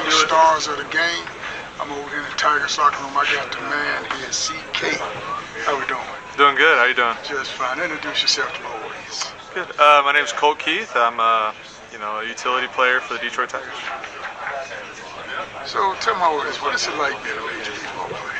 the stars of the game. I'm over here in the Tiger Soccer Room. I got the man here, CK. How we doing? Doing good. How you doing? Just fine. Introduce yourself to my audience. Good. My name is Colt Keith. I'm a utility player for the Detroit Tigers. So tell my audience, what is it like being a Major League Ball player?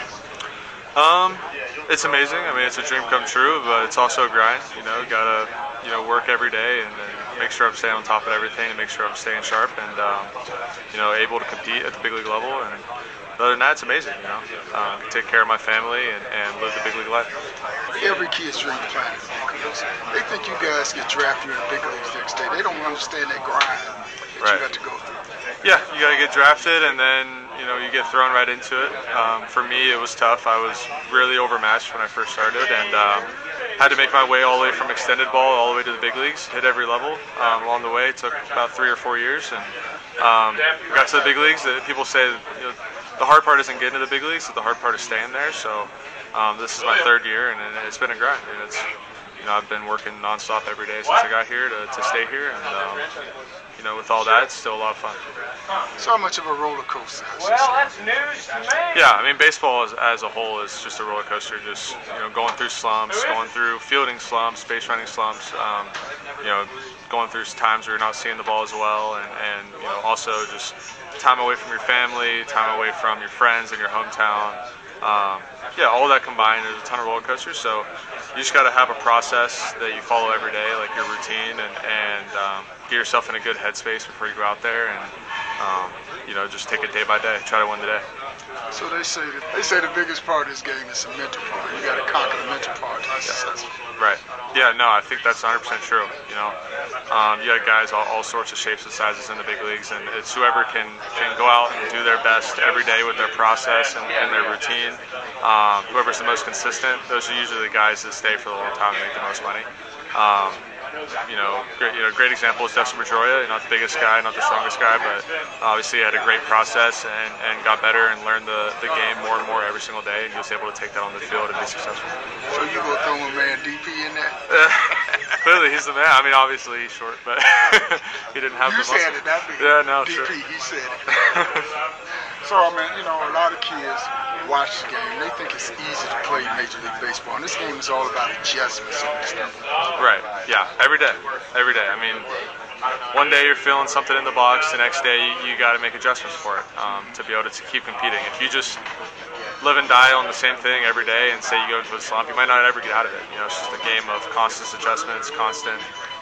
It's amazing. I mean, it's a dream come true, but it's also a grind. You gotta work every day and make sure I'm staying on top of everything and make sure I'm staying sharp and able to compete at the big league level. And other than that, it's amazing. Take care of my family and live the big league life. Every kid's dream to play in the big leagues. They think you guys get drafted in the big leagues next day. They don't understand that grind that you got to go through. Yeah, you got to get drafted and then you get thrown right into it. For me, it was tough. I was really overmatched when I first started and had to make my way all the way from extended ball all the way to the big leagues, hit every level along the way. It took about 3 or 4 years and got to the big leagues. People say the hard part isn't getting to the big leagues, but the hard part is staying there. So this is my 3rd year and it's been a grind. And I've been working nonstop every day since I got here to stay here, and with all that, it's still a lot of fun. So much of a roller coaster. Well, that's news to me. Yeah, I mean, baseball as a whole is just a roller coaster. Just going through slumps, going through fielding slumps, base running slumps. Going through times where you're not seeing the ball as well, and also just time away from your family, time away from your friends in your hometown. All that combined is a ton of roller coasters. So you just got to have a process that you follow every day, like your routine, and get yourself in a good headspace before you go out there, and just take it day by day, try to win the day. So they say the biggest part of this game is the mental part. You got to conquer the mental part to be successful. Right. Yeah. No, I think that's 100% true. You got guys all sorts of shapes and sizes in the big leagues, and it's whoever can go out and do their best every day with their process and their routine. Whoever's the most consistent, those are usually the guys that stay for the long time and make the most money. Great example is Dustin Pedroia. Not the biggest guy, not the strongest guy, but obviously had a great process and got better and learned the game more and more every single day, and he was able to take that on the field and be successful. So you gonna throw my man DP in there? Clearly, he's the man. I mean, obviously he's short, but he didn't have the muscle. You said it, not me. Yeah, no, DP, sure. he said it. So, I mean, a lot of kids watch the game. They think it's easy to play Major League Baseball. And this game is all about adjustments on this stuff. Right. Yeah. Every day. Every day. I mean, one day you're feeling something in the box. The next day you got to make adjustments for it to be able to keep competing. If you just live and die on the same thing every day and say you go into a slump, you might not ever get out of it. It's just a game of constant adjustments, constant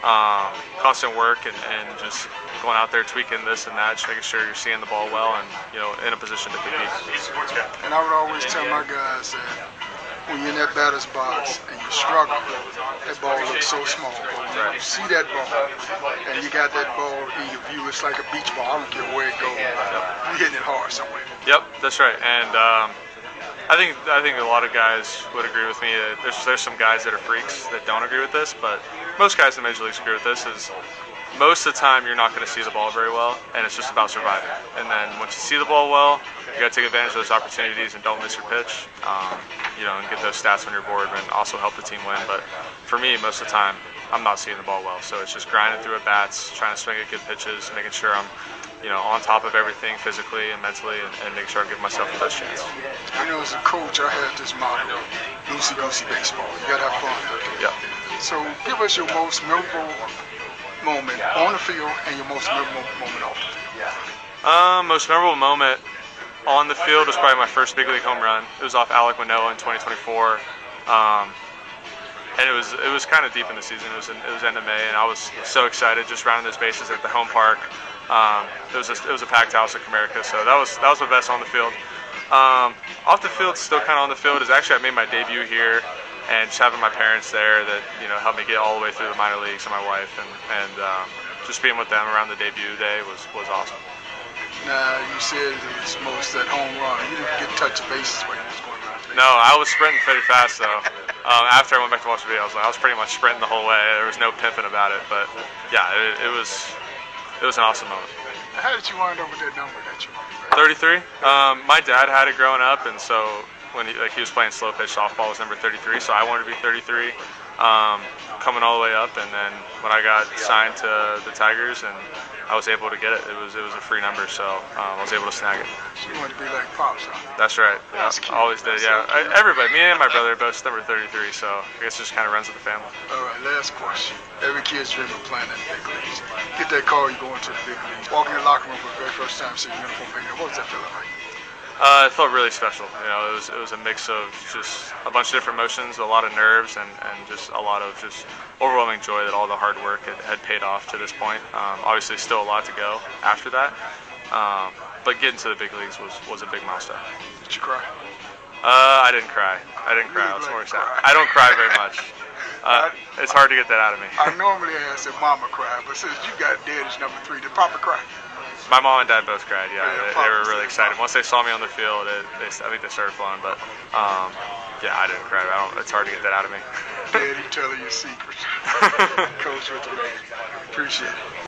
work, and just going out there tweaking this and that, just making sure you're seeing the ball well and in a position to compete. And I would always tell my guys that when you're in that batter's box and you struggle, that ball looks so small. But when you see that ball and you got that ball in your view, it's like a beach ball. I don't care where it goes. You're hitting it hard somewhere. Yep, that's right. And I think a lot of guys would agree with me. There's some guys that are freaks that don't agree with this, but most guys in the major leagues agree with this. Is most of the time you're not going to see the ball very well, and it's just about surviving. And then once you see the ball well, you got to take advantage of those opportunities and don't miss your pitch. And get those stats on your board and also help the team win. But for me, most of the time, I'm not seeing the ball well. So it's just grinding through at bats, trying to swing at good pitches, making sure I'm on top of everything physically and mentally, and make sure I give myself the best chance. As a coach, I had this motto, loosey-goosey baseball. You got to have fun. Yeah. So give us your most memorable moment on the field and your most memorable moment off the field. Most memorable moment on the field was probably my first big league home run. It was off Alek Manoah in 2024. And it was kind of deep in the season. It was end of May, and I was so excited just rounding those bases at the home park. It was a packed house at Comerica, so that was my best on the field. Off the field, still kind of on the field, is actually I made my debut here, and just having my parents there that helped me get all the way through the minor leagues, and my wife, and just being with them around the debut day was awesome. Now, you said it was most that home run. You didn't get to touch the bases when you was going around. No, I was sprinting pretty fast though. After I went back to watch the video, I was pretty much sprinting the whole way. There was no pimping about it, but yeah, it was an awesome moment. How did you wind up with that number that you wanted? 33. My dad had it growing up, and so when he was playing slow pitch softball, was number 33. So I wanted to be 33, coming all the way up. And then when I got signed to the Tigers, and I was able to get it. It was a free number, so I was able to snag it. So you want to be like Pops, huh? That's right. That's Yeah, cute. always did. That's Yeah, so cute. everybody. Me and my brother are both number 33, so I guess it just kind of runs with the family. All right, last question. Every kid's dream of playing in the big leagues. Get that call, you go into the big leagues. Walk in the locker room for the very first time, see your uniform big. What was that feeling like? It felt really special. You know, it was a mix of just a bunch of different emotions, a lot of nerves, and just a lot of just overwhelming joy that all the hard work had paid off to this point. Obviously, still a lot to go after that, but getting to the big leagues was a big milestone. Did you cry? I didn't cry. I didn't cry. I was more sad. I don't cry very much. It's hard to get that out of me. I normally ask if Mama cried, but since you got daddy's number 3, did Papa cry? My mom and dad both cried. Yeah, Yeah, they were Papa really said excited. Once they saw me on the field, I think they started flowing. But yeah, I didn't cry. It's hard to get that out of me. Daddy telling you secrets. Coach with the man. Appreciate it.